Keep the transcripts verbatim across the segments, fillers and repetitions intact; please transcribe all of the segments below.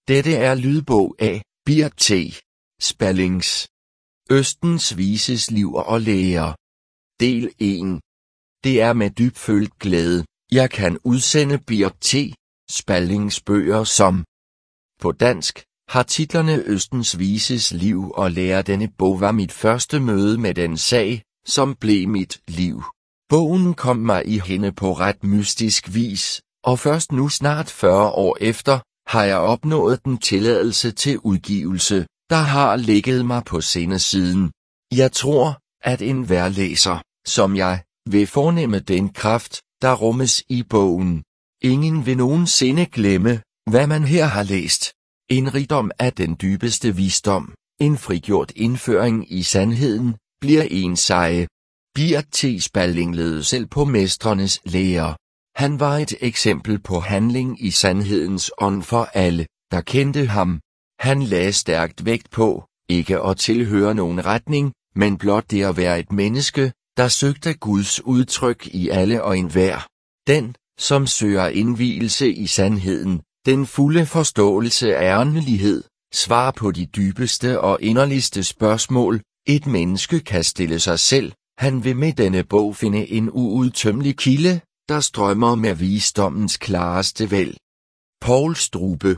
Dette er lydbog af Birk T. Spallings. Østens Vises Liv og Lære. Del en. Det er med dybfølt glæde, jeg kan udsende Birk T. Spallings bøger som. På dansk har titlerne Østens Vises Liv og Lære. Denne bog var mit første møde med den sag, som blev mit liv. Bogen kom mig i hænde på ret mystisk vis, og først nu snart fyrre år efter, har jeg opnået den tilladelse til udgivelse, der har ligget mig på sinde siden. Jeg tror, at enhver læser, som jeg, vil fornemme den kraft, der rummes i bogen. Ingen vil nogensinde glemme, hvad man her har læst. En rigdom af den dybeste visdom, en frigjort indføring i sandheden, bliver en seje. Birk T. Spalling led selv på mestrenes lære. Han var et eksempel på handling i sandhedens ånd for alle, der kendte ham. Han lagde stærkt vægt på, ikke at tilhøre nogen retning, men blot det at være et menneske, der søgte Guds udtryk i alle og enhver. Den, som søger indvielse i sandheden, den fulde forståelse af åndelighed, svar på de dybeste og inderligste spørgsmål, et menneske kan stille sig selv. Han vil med denne bog finde en uudtømmelig kilde, der strømmer med visdommens klareste væld. Poul Strube.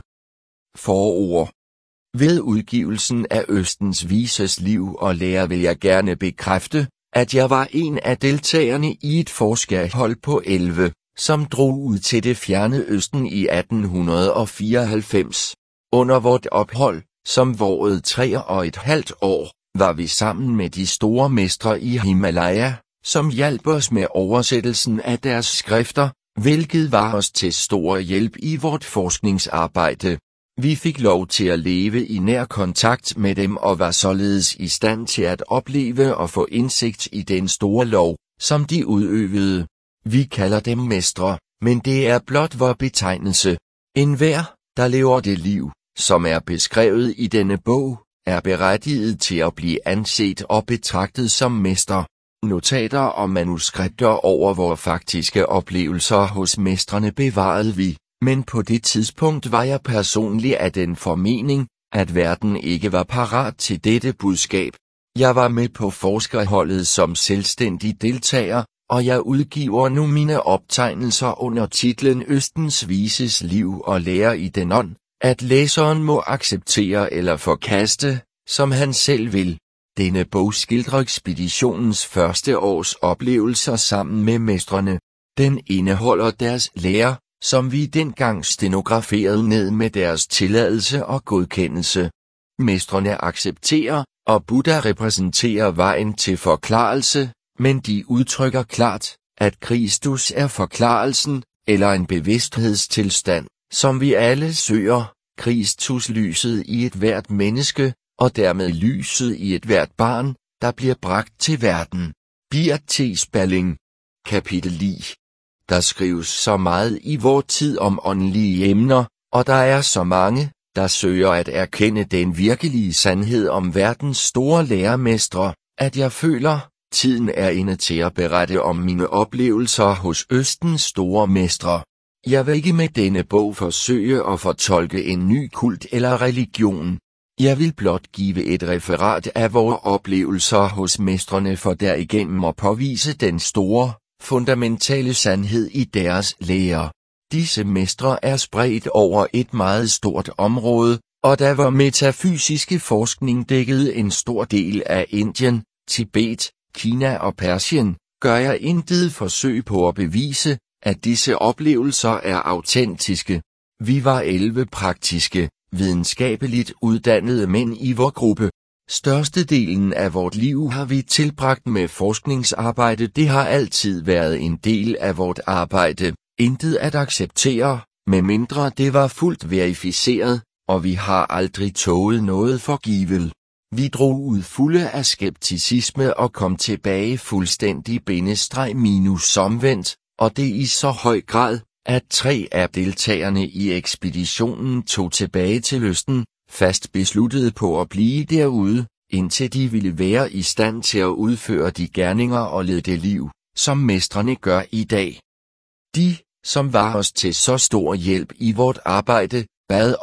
Forord. Ved udgivelsen af Østens Vises Liv og Lære vil jeg gerne bekræfte, at jeg var en af deltagerne i et forskerhold på elleve, som drog ud til det fjerne Østen i atten fireoghalvfems. Under vort ophold, som varede tre og et halvt år, var vi sammen med de store mestre i Himalaya, som hjalp os med oversættelsen af deres skrifter, hvilket var os til stor hjælp i vort forskningsarbejde. Vi fik lov til at leve i nær kontakt med dem og var således i stand til at opleve og få indsigt i den store lov, som de udøvede. Vi kalder dem mestre, men det er blot vor betegnelse. Enhver, der lever det liv, som er beskrevet i denne bog, er berettiget til at blive anset og betragtet som mester. Notater og manuskripter over vores faktiske oplevelser hos mestrene bevarede vi, men på det tidspunkt var jeg personligt af den formening, at verden ikke var parat til dette budskab. Jeg var med på forskerholdet som selvstændig deltager, og jeg udgiver nu mine optegnelser under titlen Østens Vises Liv og Lære i den ånd, at læseren må acceptere eller forkaste, som han selv vil. Denne bog skildrer ekspeditionens første års oplevelser sammen med mestrene. Den indeholder deres lære, som vi dengang stenograferede ned med deres tilladelse og godkendelse. Mestrene accepterer, og Buddha repræsenterer vejen til forklarelse, men de udtrykker klart, at Kristus er forklarelsen, eller en bevidsthedstilstand, som vi alle søger, Kristus lyset i et hvert menneske, og dermed lyset i et hvert barn, der bliver bragt til verden. Birk T. Spalling. Kapitel ni. Der skrives så meget i vor tid om åndelige emner, og der er så mange, der søger at erkende den virkelige sandhed om verdens store læremestre, at jeg føler, tiden er inde til at berette om mine oplevelser hos Østens store mestre. Jeg vil ikke med denne bog forsøge at fortolke en ny kult eller religion. Jeg vil blot give et referat af vores oplevelser hos mestrene for derigennem at påvise den store, fundamentale sandhed i deres lære. Disse mestre er spredt over et meget stort område, og da vor metafysiske forskning dækkede en stor del af Indien, Tibet, Kina og Persien, gør jeg intet forsøg på at bevise, at disse oplevelser er autentiske. Vi var elleve praktiske, videnskabeligt uddannede mænd i vor gruppe. Størstedelen af vort liv har vi tilbragt med forskningsarbejde. Det har altid været en del af vort arbejde. Intet at acceptere, medmindre det var fuldt verificeret, og vi har aldrig tåget noget for givet. Vi drog ud fulde af skepticisme og kom tilbage fuldstændig bindestreg minus omvendt, og det i så høj grad, at tre af deltagerne i ekspeditionen tog tilbage til Østen, fast besluttede på at blive derude, indtil de ville være i stand til at udføre de gerninger og lede det liv, som mestrene gør i dag. De, som var os til så stor hjælp i vort arbejde, bad om,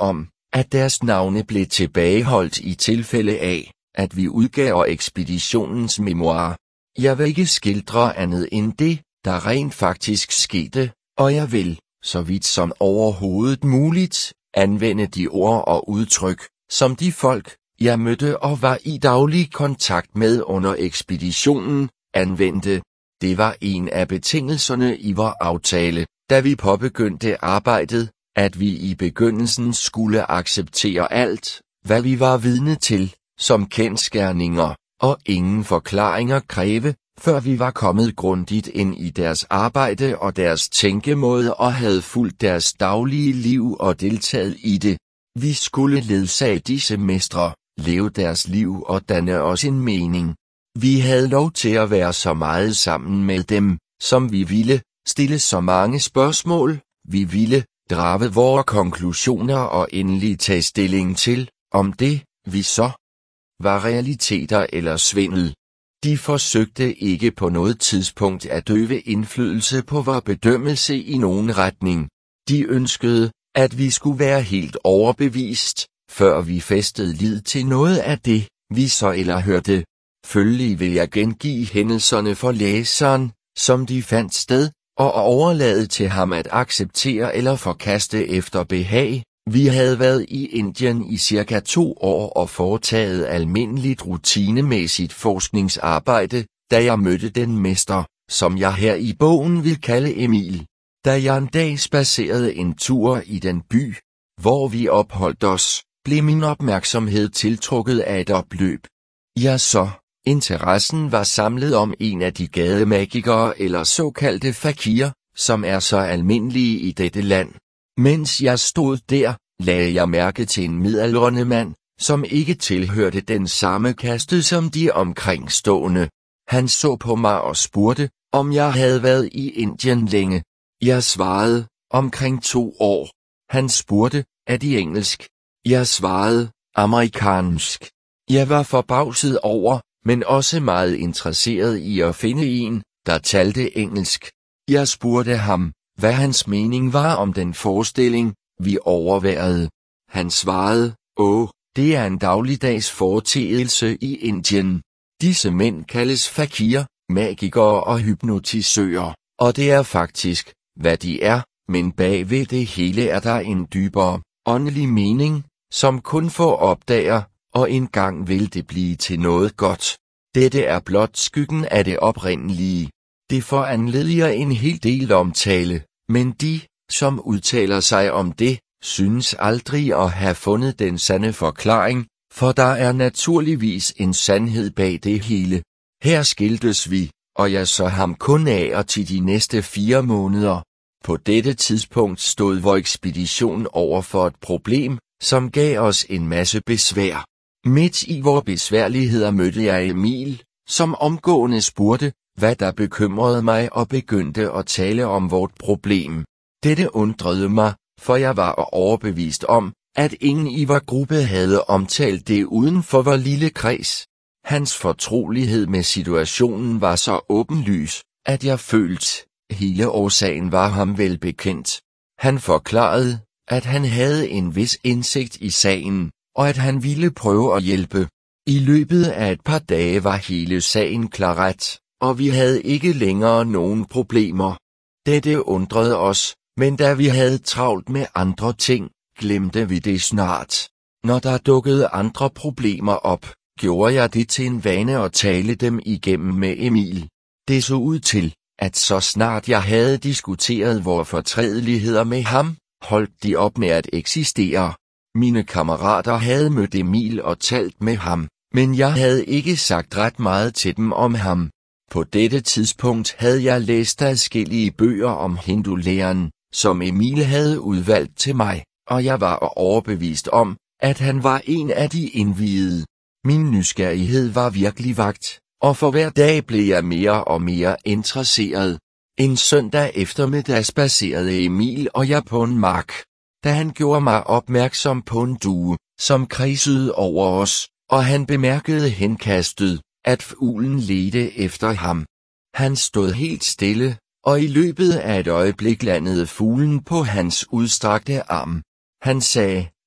at deres navne blev tilbageholdt i tilfælde af, at vi udgav ekspeditionens memoir. Jeg vil ikke skildre andet end det, der rent faktisk skete, og jeg vil, så vidt som overhovedet muligt, anvende de ord og udtryk, som de folk, jeg mødte og var i daglig kontakt med under ekspeditionen, anvendte. Det var en af betingelserne i vor aftale, da vi påbegyndte arbejdet, at vi i begyndelsen skulle acceptere alt, hvad vi var vidne til, som kendsgerninger, og ingen forklaringer kræve, før vi var kommet grundigt ind i deres arbejde og deres tænkemåde og havde fulgt deres daglige liv og deltaget i det. Vi skulle ledsage disse mestre, leve deres liv og danne os en mening. Vi havde lov til at være så meget sammen med dem, som vi ville, stille så mange spørgsmål, vi ville, drage vores konklusioner og endelig tage stilling til, om det, vi så, var realiteter eller svindel. De forsøgte ikke på noget tidspunkt at døve indflydelse på vor bedømmelse i nogen retning. De ønskede, at vi skulle være helt overbevist, før vi fæstede lid til noget af det, vi så eller hørte. Følgelig vil jeg gengive hændelserne for læseren, som de fandt sted, og overlade til ham at acceptere eller forkaste efter behag. Vi havde været i Indien i cirka to år og foretaget almindeligt rutinemæssigt forskningsarbejde, da jeg mødte den mester, som jeg her i bogen vil kalde Emil. Da jeg en dag spacerede en tur i den by, hvor vi opholdt os, blev min opmærksomhed tiltrukket af et opløb. Jeg så, interessen var samlet om en af de gademagikere eller såkaldte fakirer, som er så almindelige i dette land. Mens jeg stod der, lagde jeg mærke til en midaldrende mand, som ikke tilhørte den samme kaste som de omkringstående. Han så på mig og spurgte, om jeg havde været i Indien længe. Jeg svarede, omkring to år. Han spurgte, er de engelsk? Jeg svarede, amerikansk. Jeg var forbavset over, men også meget interesseret i at finde en, der talte engelsk. Jeg spurgte ham, hvad hans mening var om den forestilling, vi overværede. Han svarede, åh, det er en dagligdags foreteelse i Indien. Disse mænd kaldes fakir, magikere og hypnotisører, og det er faktisk, hvad de er, men bagved det hele er der en dybere, åndelig mening, som kun få opdager, og engang vil det blive til noget godt. Dette er blot skyggen af det oprindelige. Det foranlediger en hel del omtale, men de, som udtaler sig om det, synes aldrig at have fundet den sande forklaring, for der er naturligvis en sandhed bag det hele. Her skiltes vi, og jeg så ham kun af og til de næste fire måneder. På dette tidspunkt stod vor ekspedition over for et problem, som gav os en masse besvær. Midt i vores besværligheder mødte jeg Emil, som omgående spurgte, hvad der bekymrede mig og begyndte at tale om vort problem. Dette undrede mig, for jeg var overbevist om, at ingen i vor gruppe havde omtalt det uden for vor lille kreds. Hans fortrolighed med situationen var så åbenlys, at jeg følte, hele årsagen var ham velbekendt. Han forklarede, at han havde en vis indsigt i sagen, og at han ville prøve at hjælpe. I løbet af et par dage var hele sagen klaret, og vi havde ikke længere nogen problemer. Dette undrede os, men da vi havde travlt med andre ting, glemte vi det snart. Når der dukkede andre problemer op, gjorde jeg det til en vane at tale dem igennem med Emil. Det så ud til, at så snart jeg havde diskuteret vores fortrædeligheder med ham, holdt de op med at eksistere. Mine kammerater havde mødt Emil og talt med ham, men jeg havde ikke sagt ret meget til dem om ham. På dette tidspunkt havde jeg læst adskillige bøger om hindulæren, som Emil havde udvalgt til mig, og jeg var overbevist om, at han var en af de indviede. Min nysgerrighed var virkelig vakt, og for hver dag blev jeg mere og mere interesseret. En søndag eftermiddag spacerede Emil og jeg på en mark, da han gjorde mig opmærksom på en due, som kredsede over os, og han bemærkede henkastet, at fuglen ledte efter ham. Han stod helt stille, og i løbet af et øjeblik landede fuglen på hans udstrakte arm. Han sagde,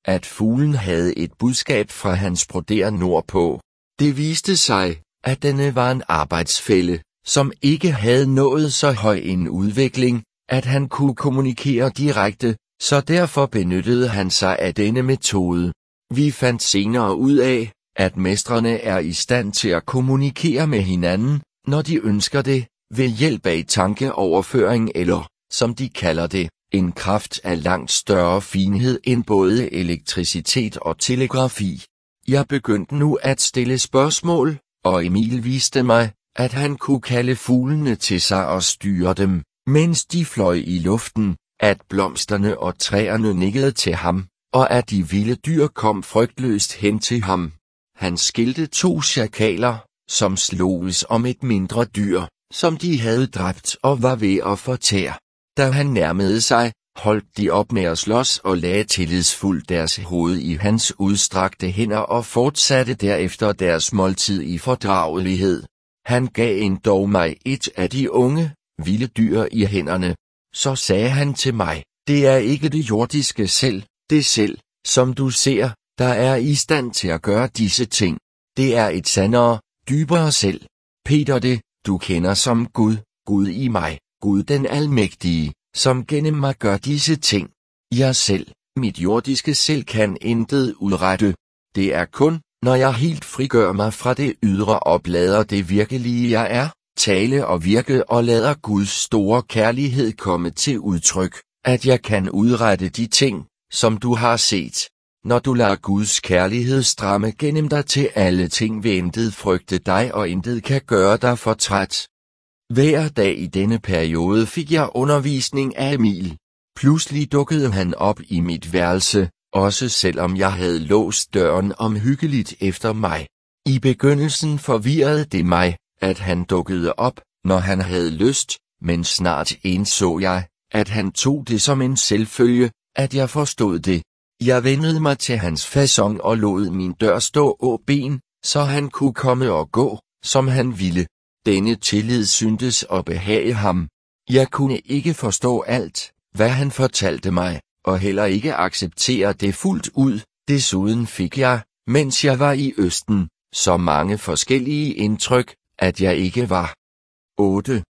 at fuglen havde et budskab fra hans broder nordpå. Det viste sig, at denne var en arbejdsfælle, som ikke havde nået så høj en udvikling, at han kunne kommunikere direkte, så derfor benyttede han sig af denne metode. Vi fandt senere ud af, at mestrene er i stand til at kommunikere med hinanden, når de ønsker det, ved hjælp af tankeoverføring eller, som de kalder det, en kraft af langt større finhed end både elektricitet og telegrafi. Jeg begyndte nu at stille spørgsmål, og Emil viste mig, at han kunne kalde fuglene til sig og styre dem, mens de fløj i luften, at blomsterne og træerne nikkede til ham, og at de vilde dyr kom frygtløst hen til ham. Han skilte to sjakaler, som sloges om et mindre dyr, som de havde dræbt og var ved at fortære. Da han nærmede sig, holdt de op med at slås og lagde tillidsfuldt deres hoved i hans udstrakte hænder og fortsatte derefter deres måltid i fordragelighed. Han gav endog mig et af de unge, vilde dyr i hænderne. Så sagde han til mig, det er ikke det jordiske selv, det selv, som du ser, der er i stand til at gøre disse ting. Det er et sandere, dybere selv. Peter, det, du kender som Gud, Gud i mig, Gud den almægtige, som gennem mig gør disse ting. Jeg selv, mit jordiske selv kan intet udrette. Det er kun, når jeg helt frigør mig fra det ydre og lader det virkelige jeg er, tale og virke og lader Guds store kærlighed komme til udtryk, at jeg kan udrette de ting, som du har set. Når du lader Guds kærlighed stramme gennem dig til alle ting, vil intet frygte dig og intet kan gøre dig for træt. Hver dag i denne periode fik jeg undervisning af Emil. Pludselig dukkede han op i mit værelse, også selvom jeg havde låst døren omhyggeligt efter mig. I begyndelsen forvirrede det mig, at han dukkede op, når han havde lyst, men snart indså jeg, at han tog det som en selvfølge, at jeg forstod det. Jeg vendede mig til hans facon og lod min dør stå åben, så han kunne komme og gå, som han ville. Denne tillid syntes at behage ham. Jeg kunne ikke forstå alt, hvad han fortalte mig, og heller ikke acceptere det fuldt ud. Desuden fik jeg, mens jeg var i Østen, så mange forskellige indtryk, at jeg ikke var otte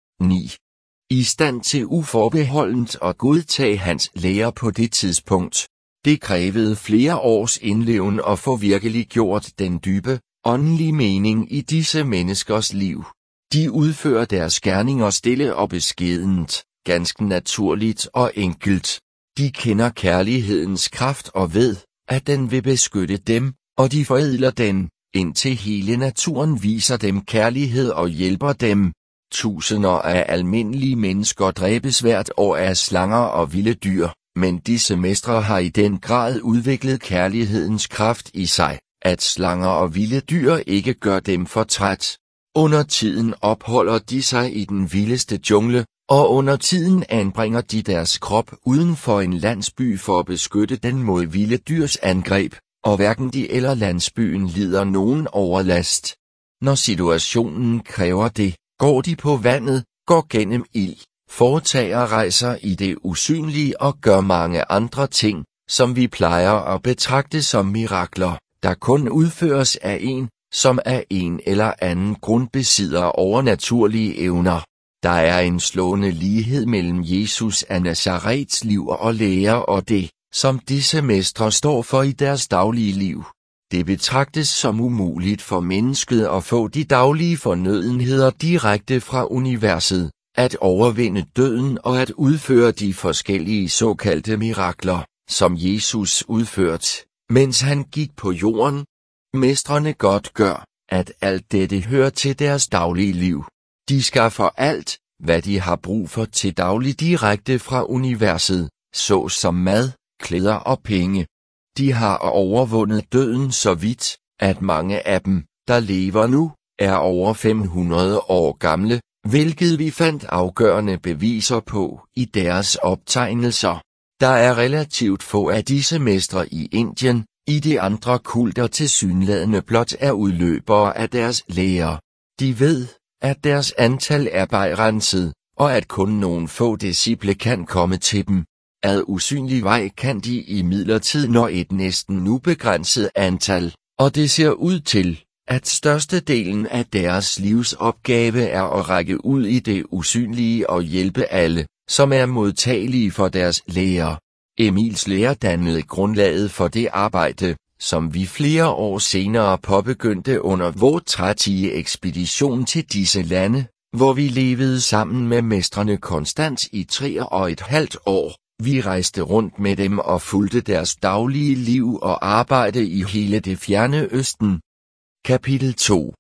ni i stand til uforbeholdent at godtage hans lære på det tidspunkt. Det krævede flere års indleven at få virkelig gjort den dybe, åndelige mening i disse menneskers liv. De udfører deres gerninger stille og beskedent, ganske naturligt og enkelt. De kender kærlighedens kraft og ved, at den vil beskytte dem, og de forædler den, indtil hele naturen viser dem kærlighed og hjælper dem. Tusinder af almindelige mennesker dræbes hvert år af slanger og vilde dyr, men disse mestre har i den grad udviklet kærlighedens kraft i sig, at slanger og vilde dyr ikke gør dem for træt. Under tiden opholder de sig i den vildeste jungle, og under tiden anbringer de deres krop uden for en landsby for at beskytte den mod vilde dyrs angreb, og hverken de eller landsbyen lider nogen overlast. Når situationen kræver det, går de på vandet, går gennem ild, foretager rejser i det usynlige og gør mange andre ting, som vi plejer at betragte som mirakler, der kun udføres af en, som af en eller anden grund besidder overnaturlige evner. Der er en slående lighed mellem Jesus af Nazarets liv og lære og det, som disse mestre står for i deres daglige liv. Det betragtes som umuligt for mennesket at få de daglige fornødenheder direkte fra universet, at overvinde døden og at udføre de forskellige såkaldte mirakler, som Jesus udførte, mens han gik på jorden. Mestrene godt gør, at alt dette hører til deres daglige liv. De skaffer alt, hvad de har brug for til daglig direkte fra universet, såsom mad, klæder og penge. De har overvundet døden så vidt, at mange af dem, der lever nu, er over fem hundrede år gamle, hvilket vi fandt afgørende beviser på i deres optegnelser. Der er relativt få af disse mestre i Indien, i de andre kulter tilsyneladende blot er udløbere af deres lære. De ved, at deres antal er begrænset, og at kun nogle få disciple kan komme til dem. Ad usynlig vej kan de imidlertid nå et næsten ubegrænset antal, og det ser ud til, at størstedelen af deres livsopgave er at række ud i det usynlige og hjælpe alle, som er modtagelige for deres lære. Emils lære dannede grundlaget for det arbejde, som vi flere år senere påbegyndte under vor trætige ekspedition til disse lande, hvor vi levede sammen med mestrene konstant i tre og et halvt år. Vi rejste rundt med dem og fulgte deres daglige liv og arbejde i hele det fjerne Østen. Kapitel to.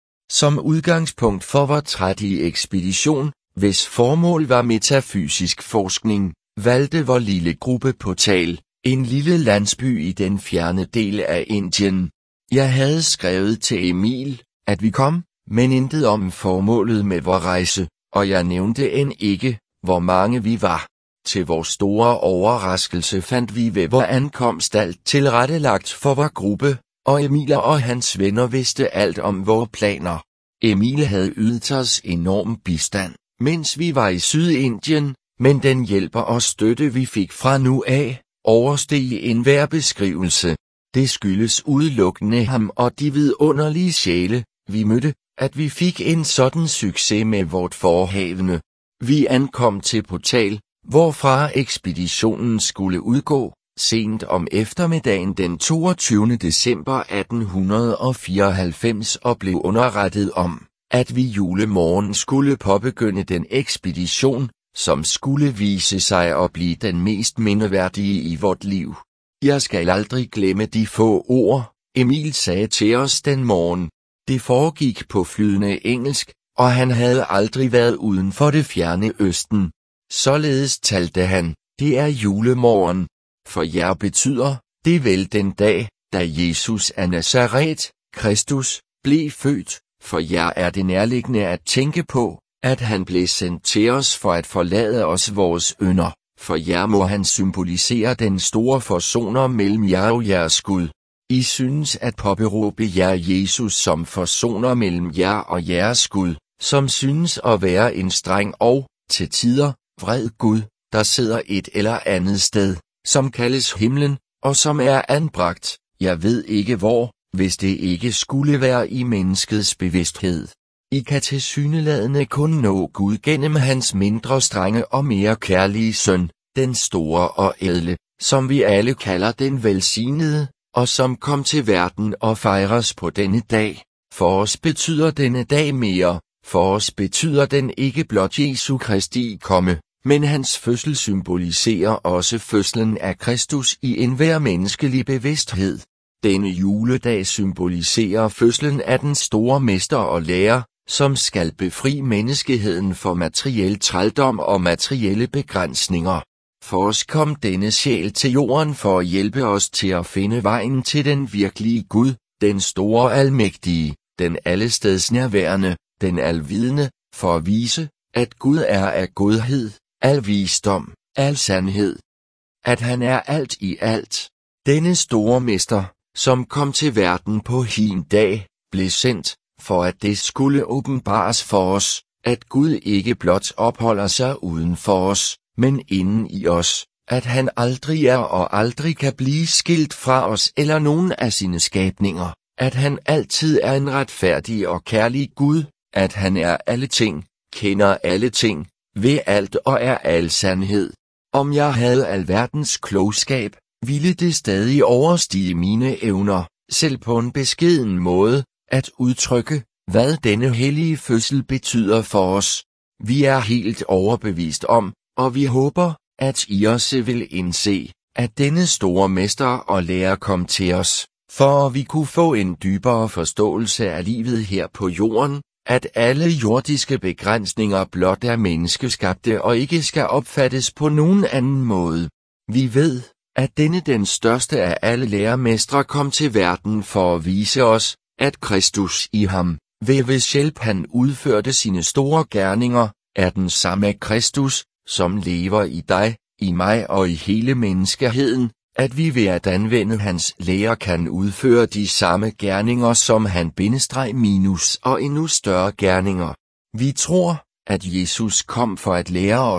Som udgangspunkt for vor trætige ekspedition, hvis formål var metafysisk forskning, valgte vor lille gruppe Portal, en lille landsby i den fjerne del af Indien. Jeg havde skrevet til Emil, at vi kom, men intet om formålet med vor rejse, og jeg nævnte end ikke, hvor mange vi var. Til vores store overraskelse fandt vi ved vor ankomst alt tilrettelagt for vor gruppe, og Emil og hans venner vidste alt om vores planer. Emil havde ydet os enorm bistand, mens vi var i Sydindien, men den hjælp og støtte vi fik fra nu af, oversteg enhver beskrivelse. Det skyldes udelukkende ham og de vidunderlige sjæle, vi mødte, at vi fik en sådan succes med vort forhavne. Vi ankom til Portal, hvorfra ekspeditionen skulle udgå, sent om eftermiddagen den toogtyvende december atten fireoghalvfems og blev underrettet om, at vi julemorgen skulle påbegynde den ekspedition, som skulle vise sig at blive den mest mindeværdige i vort liv. Jeg skal aldrig glemme de få ord, Emil sagde til os den morgen. Det foregik på flydende engelsk, og han havde aldrig været uden for det fjerne Østen. Således talte han, det er julemorgen. For jer betyder det vel den dag, da Jesus af Nazaret, Kristus, blev født. For jer er det nærliggende at tænke på, at han blev sendt til os for at forlade os vores ynder. For jer må han symbolisere den store forsoner mellem jer og jeres Gud. I synes at påberåbe jer Jesus som forsoner mellem jer og jeres Gud, som synes at være en streng og, til tider, vred Gud, der sidder et eller andet sted, som kaldes himlen, og som er anbragt, jeg ved ikke hvor, hvis det ikke skulle være i menneskets bevidsthed. I kan tilsyneladende kun nå Gud gennem hans mindre strenge og mere kærlige søn, den store og ædle, som vi alle kalder den velsignede, og som kom til verden og fejres på denne dag. For os betyder denne dag mere, for os betyder den ikke blot Jesu Kristi komme, men hans fødsel symboliserer også fødslen af Kristus i enhver menneskelig bevidsthed. Denne juledag symboliserer fødslen af den store mester og lærer, som skal befri menneskeheden for materiel trældom og materielle begrænsninger. For os kom denne sjæl til jorden for at hjælpe os til at finde vejen til den virkelige Gud, den store almægtige, den allestedsnærværende, den alvidende, for at vise, at Gud er af godhed, al visdom, al sandhed. At han er alt i alt. Denne store mester, som kom til verden på hin dag, blev sendt, for at det skulle åbenbares for os, at Gud ikke blot opholder sig uden for os, men inden i os, at han aldrig er og aldrig kan blive skilt fra os eller nogen af sine skabninger, at han altid er en retfærdig og kærlig Gud, at han er alle ting, kender alle ting, ved alt og er al sandhed. Om jeg havde alverdens klogskab, ville det stadig overstige mine evner, selv på en beskeden måde, at udtrykke, hvad denne hellige fødsel betyder for os. Vi er helt overbevist om, og vi håber, at I også vil indse, at denne store mester og lærer kom til os, for at vi kunne få en dybere forståelse af livet her på jorden, at alle jordiske begrænsninger blot er menneskeskabte og ikke skal opfattes på nogen anden måde. Vi ved, at denne den største af alle lærermestre kom til verden for at vise os, at Kristus i ham, ved hvis hjælp han udførte sine store gerninger, er den samme Kristus, som lever i dig, i mig og i hele menneskeheden, at vi ved at anvende hans lære kan udføre de samme gerninger som han bindestreg minus og endnu større gerninger. Vi tror, at Jesus kom for at lære os,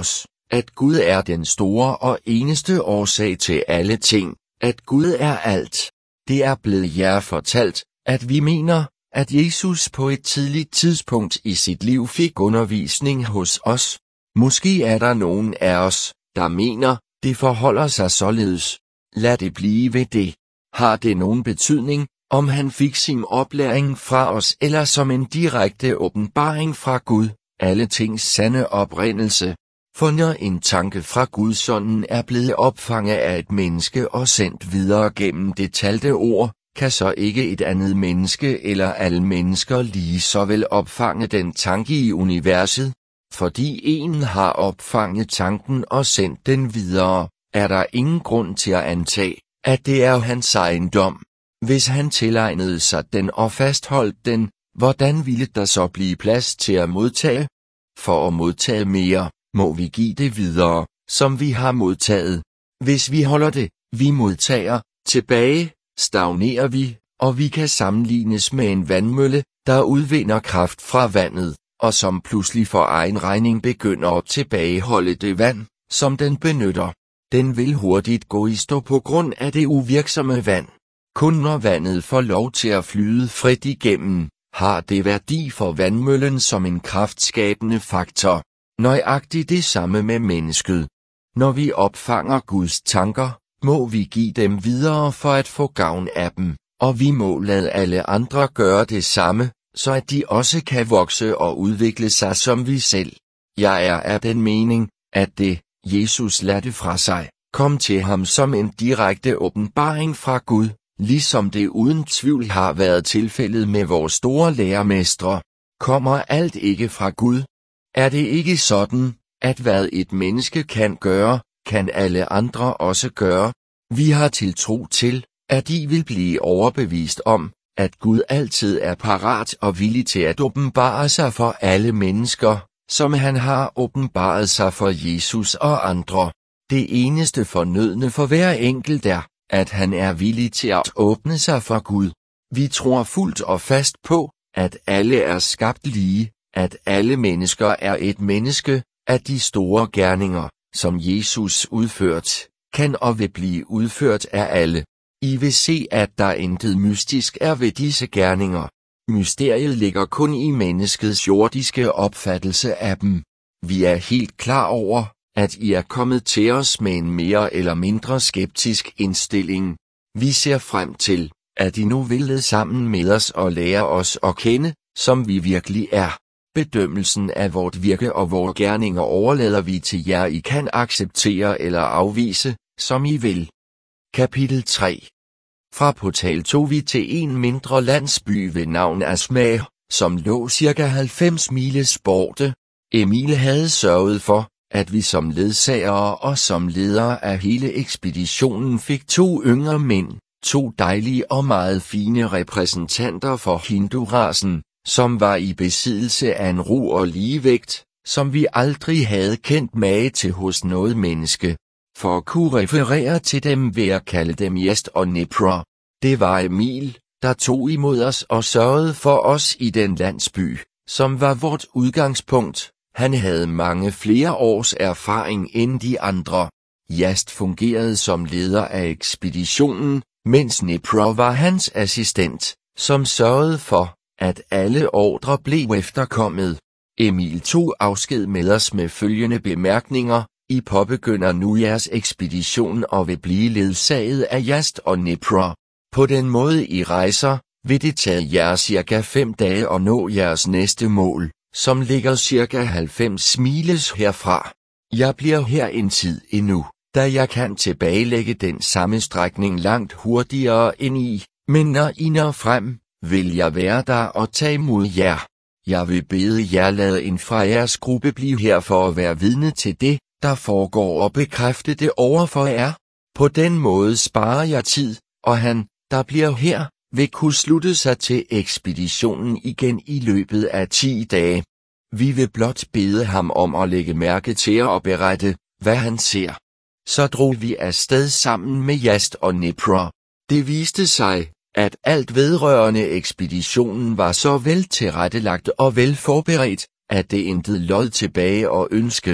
at Gud er den store og eneste årsag til alle ting, at Gud er alt. Det er blevet jer fortalt, at vi mener, at Jesus på et tidligt tidspunkt i sit liv fik undervisning hos os. Måske er der nogen af os, der mener, det forholder sig således. Lad det blive ved det. Har det nogen betydning, om han fik sin oplæring fra os eller som en direkte åbenbaring fra Gud, alle tings sande oprindelse? For når en tanke fra Gudsånden er blevet opfanget af et menneske og sendt videre gennem det talte ord, kan så ikke et andet menneske eller alle mennesker lige så vel opfange den tanke i universet? Fordi en har opfanget tanken og sendt den videre, er der ingen grund til at antage, at det er hans ejendom. Hvis han tilegnede sig den og fastholdt den, hvordan ville der så blive plads til at modtage? For at modtage mere, må vi give det videre, som vi har modtaget. Hvis vi holder det, vi modtager, tilbage, stagnerer vi, og vi kan sammenlignes med en vandmølle, der udvinder kraft fra vandet, og som pludselig for egen regning begynder at tilbageholde det vand, som den benytter. Den vil hurtigt gå i stå på grund af det uvirksomme vand. Kun når vandet får lov til at flyde frit igennem, har det værdi for vandmøllen som en kraftskabende faktor. Nøjagtigt det samme med mennesket. Når vi opfanger Guds tanker, må vi give dem videre for at få gavn af dem, og vi må lade alle andre gøre det samme, så at de også kan vokse og udvikle sig som vi selv. Jeg er af den mening, at det, Jesus lærte fra sig, kom til ham som en direkte åbenbaring fra Gud, ligesom det uden tvivl har været tilfældet med vores store læremestre. Kommer alt ikke fra Gud? Er det ikke sådan, at hvad et menneske kan gøre, kan alle andre også gøre? Vi har tiltro til, at de vil blive overbevist om, at Gud altid er parat og villig til at åbenbare sig for alle mennesker, som han har åbenbaret sig for Jesus og andre. Det eneste fornødne for hver enkelt er, at han er villig til at åbne sig for Gud. Vi tror fuldt og fast på, at alle er skabt lige, at alle mennesker er et menneske, at de store gerninger, som Jesus udført, kan og vil blive udført af alle. I vil se, at der intet mystisk er ved disse gerninger. Mysteriet ligger kun i menneskets jordiske opfattelse af dem. Vi er helt klar over, at I er kommet til os med en mere eller mindre skeptisk indstilling. Vi ser frem til, at I nu vil lede sammen med os og lære os at kende, som vi virkelig er. Bedømmelsen af vort virke og vore gerninger overlader vi til jer. I kan acceptere eller afvise, som I vil. Kapitel tre. Fra Portal tog vi til en mindre landsby ved navn Asmar, som lå cirka halvfems miles borte. Emil havde sørget for, at vi som ledsagere og som ledere af hele ekspeditionen fik to yngre mænd, to dejlige og meget fine repræsentanter for hindurasen, som var i besiddelse af en ro og ligevægt, som vi aldrig havde kendt mage til hos noget menneske. For at kunne referere til dem ved at kalde dem Jest og Nepra. Det var Emil, der tog imod os og sørgede for os i den landsby, som var vort udgangspunkt. Han havde mange flere års erfaring end de andre. Jest fungerede som leder af ekspeditionen, mens Nepra var hans assistent, som sørgede for, at alle ordre blev efterkommet. Emil tog afsked med os med følgende bemærkninger: I påbegynder nu jeres ekspedition og vil blive ledsaget af Jest og Nepra. På den måde I rejser, vil det tage jer cirka fem dage at nå jeres næste mål, som ligger cirka halvfems miles herfra. Jeg bliver her en tid endnu, da jeg kan tilbagelægge den samme strækning langt hurtigere end I, men når I når frem, vil jeg være der og tage imod jer. Jeg vil bede jer lade en fra jeres gruppe blive her for at være vidne til det, der foregår og bekræfte det over for jer. På den måde sparer jeg tid, og han, der bliver her, vil kunne slutte sig til ekspeditionen igen i løbet af ti dage. Vi vil blot bede ham om at lægge mærke til og berette, hvad han ser. Så drog vi afsted sammen med Jest og Nepra. Det viste sig, at alt vedrørende ekspeditionen var så vel tilrettelagt og vel forberedt, at det intet lod tilbage og ønske.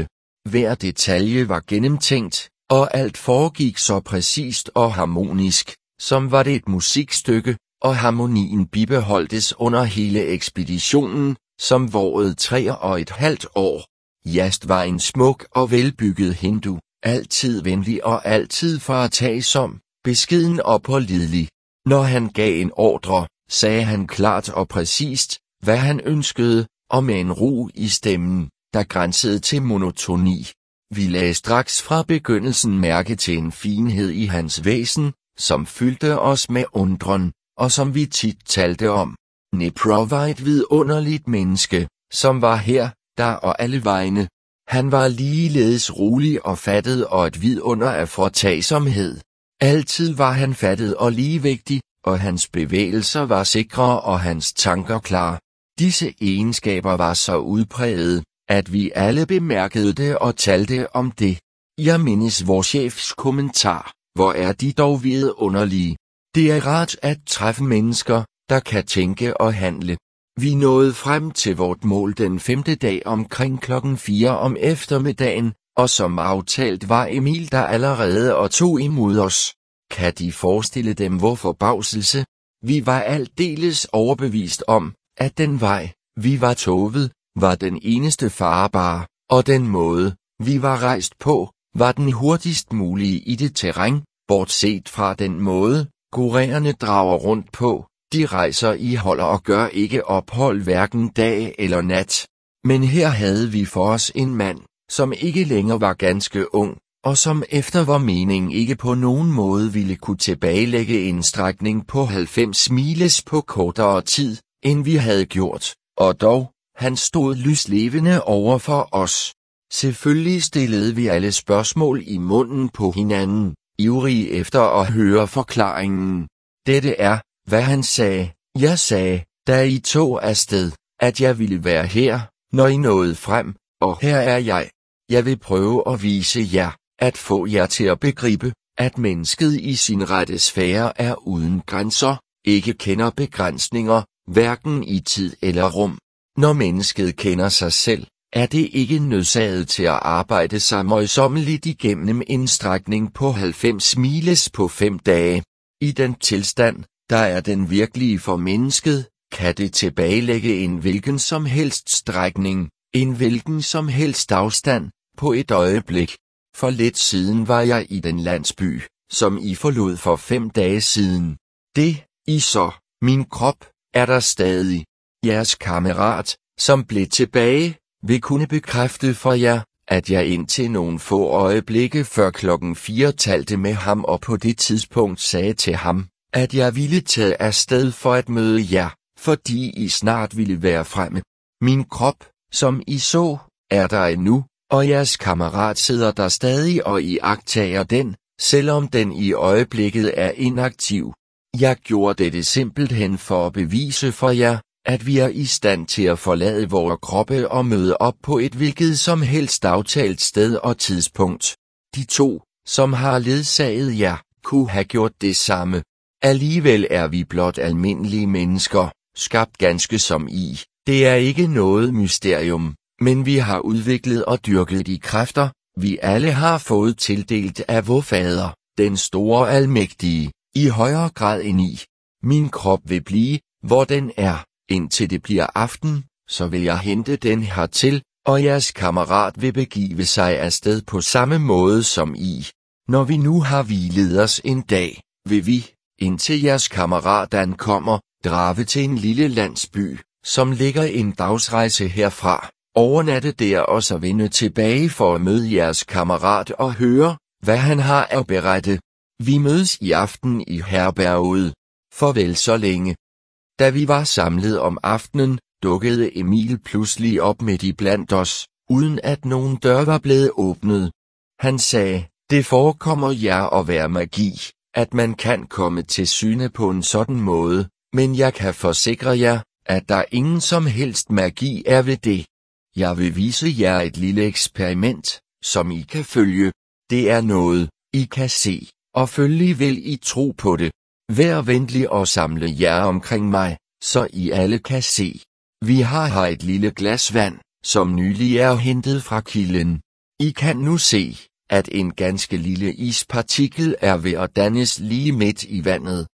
Hver detalje var gennemtænkt, og alt foregik så præcist og harmonisk, som var det et musikstykke, og harmonien bibeholdtes under hele ekspeditionen, som varede tre og et halvt år. Jast var en smuk og velbygget hindu, altid venlig og altid foretagsom, beskeden og pålidelig. Når han gav en ordre, sagde han klart og præcist, hvad han ønskede, og med en ro i stemmen, der grænsede til monotoni. Vi lagde straks fra begyndelsen mærke til en finhed i hans væsen, som fyldte os med undren, og som vi tit talte om. Nipro var et vidunderligt menneske, som var her, der og alle vegne. Han var ligeledes rolig og fattet og et vidunder af foretagsomhed. Altid var han fattet og ligevægtig, og hans bevægelser var sikre og hans tanker klare. Disse egenskaber var så udprægede, at vi alle bemærkede det og talte om det. Jeg mindes vores chefs kommentar, hvor er de dog vidunderlige. Det er rart at træffe mennesker, der kan tænke og handle. Vi nåede frem til vort mål den femte dag omkring klokken fire om eftermiddagen, og som aftalt var Emil der allerede og tog imod os. Kan de forestille dem vor forbavselse? Vi var aldeles overbevist om, at den vej, vi var toget, var den eneste farbare, og den måde, vi var rejst på, var den hurtigst mulige i det terræn, bortset fra den måde, kurererne drager rundt på. De rejser i hold og gør ikke ophold hverken dag eller nat. Men her havde vi for os en mand, som ikke længere var ganske ung, og som efter vor mening ikke på nogen måde ville kunne tilbagelægge en strækning på halvfems miles på kortere tid, end vi havde gjort, og dog, han stod lyslevende over for os. Selvfølgelig stillede vi alle spørgsmål i munden på hinanden, ivrige efter at høre forklaringen. Dette er, hvad han sagde. Jeg sagde, da I tog afsted, at jeg ville være her, når I nåede frem, og her er jeg. Jeg vil prøve at vise jer, at få jer til at begribe, at mennesket i sin rette sfære er uden grænser, ikke kender begrænsninger, hverken i tid eller rum. Når mennesket kender sig selv, er det ikke nødsaget til at arbejde sig møjsommeligt igennem en strækning på halvfems miles på fem dage. I den tilstand, der er den virkelige for mennesket, kan det tilbagelægge en hvilken som helst strækning, en hvilken som helst afstand, på et øjeblik. For lidt siden var jeg i den landsby, som I forlod for fem dage siden. Det, I så, min krop, er der stadig. Jeres kammerat, som blev tilbage, vil kunne bekræfte for jer, at jeg indtil nogle få øjeblikke før klokken fire talte med ham og på det tidspunkt sagde til ham, at jeg ville tage afsted for at møde jer, fordi I snart ville være fremme. Min krop, som I så, er der endnu, og jeres kammerat sidder der stadig og iagttager den, selvom den i øjeblikket er inaktiv. Jeg gjorde dette simpelthen for at bevise for jer, at vi er i stand til at forlade vores kroppe og møde op på et hvilket som helst aftalt sted og tidspunkt. De to, som har ledsaget jer, kunne have gjort det samme. Alligevel er vi blot almindelige mennesker, skabt ganske som I. Det er ikke noget mysterium, men vi har udviklet og dyrket de kræfter, vi alle har fået tildelt af vor fader, den store almægtige, i højere grad end I. Min krop vil blive, hvor den er, indtil det bliver aften, så vil jeg hente den hertil, og jeres kammerat vil begive sig afsted på samme måde som I. Når vi nu har hvilet os en dag, vil vi, indtil jeres kammerat ankommer, drage til en lille landsby, som ligger en dagsrejse herfra, overnatte der og så vende tilbage for at møde jeres kammerat og høre, hvad han har at berette. Vi mødes i aften i herberget. Farvel så længe. Da vi var samlet om aftenen, dukkede Emil pludselig op midt i blandt os, uden at nogen dør var blevet åbnet. Han sagde, det forekommer jer at være magi, at man kan komme til syne på en sådan måde, men jeg kan forsikre jer, at der ingen som helst magi er ved det. Jeg vil vise jer et lille eksperiment, som I kan følge. Det er noget, I kan se, og følgelig vil I tro på det. Vær venlig og samle jer omkring mig, så I alle kan se. Vi har her et lille glas vand, som nylig er hentet fra kilden. I kan nu se, at en ganske lille ispartikel er ved at dannes lige midt i vandet.